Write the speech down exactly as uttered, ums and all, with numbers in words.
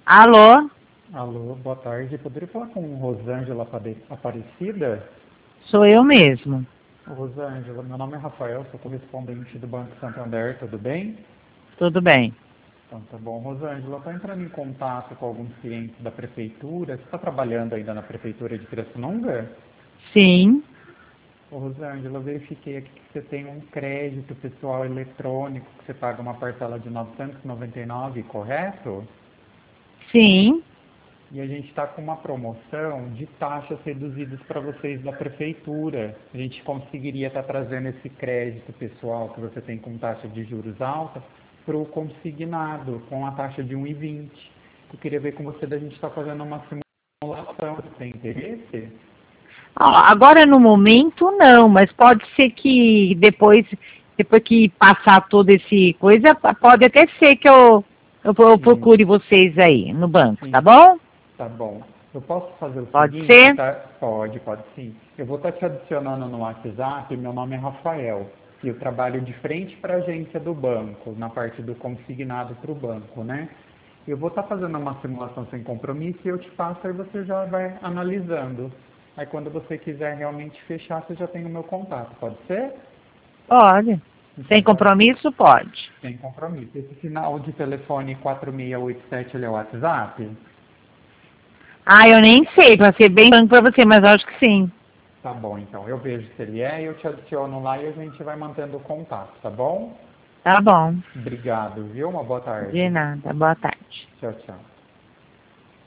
Alô? Alô, boa tarde. Poderia falar com Rosângela Apare- Aparecida? Sou eu mesmo. Rosângela, meu nome é Rafael, sou correspondente do Banco Santander, tudo bem? Tudo bem. Então tá bom. Rosângela, estou entrando em contato com alguns clientes da prefeitura. Você está trabalhando ainda na prefeitura de Pirassununga? Sim, Ô, Rosângela, eu verifiquei aqui que você tem um crédito pessoal eletrônico que você paga uma parcela de novecentos e noventa e nove, correto? sim. E a gente está com uma promoção de taxas reduzidas para vocês da prefeitura. A gente conseguiria estar trazendo esse crédito pessoal que você tem com taxa de juros alta para o consignado, com a taxa de um vírgula vinte. Eu queria ver com você da gente estar fazendo uma simulação. Você tem interesse? Ó, agora no momento não, mas pode ser que depois, depois que passar toda esse coisa, pode até ser que eu, eu, eu Sim, procure vocês aí no banco, tá sim. bom? Tá bom. Eu posso fazer o Pode seguinte, ser? tá? Pode, pode sim. Eu vou estar te adicionando no WhatsApp, meu nome é Rafael. E eu trabalho de frente para a agência do banco, na parte do consignado para o banco, né? Eu vou estar fazendo uma simulação sem compromisso e eu te passo, aí você já vai analisando. Aí quando você quiser realmente fechar, você já tem o meu contato, pode ser? Pode. Sem Então tá bom. compromisso, pode. Sem compromisso. Esse final de telefone quatro seis oito sete ele é o WhatsApp? Ah, eu nem sei, para ser bem franco para você, mas acho que sim. Tá bom, então. Eu vejo se ele é, eu te adiciono lá e a gente vai mantendo o contato, tá bom? Tá bom. Obrigado, viu? Uma boa De tarde. nada. Boa tarde. Tchau, tchau.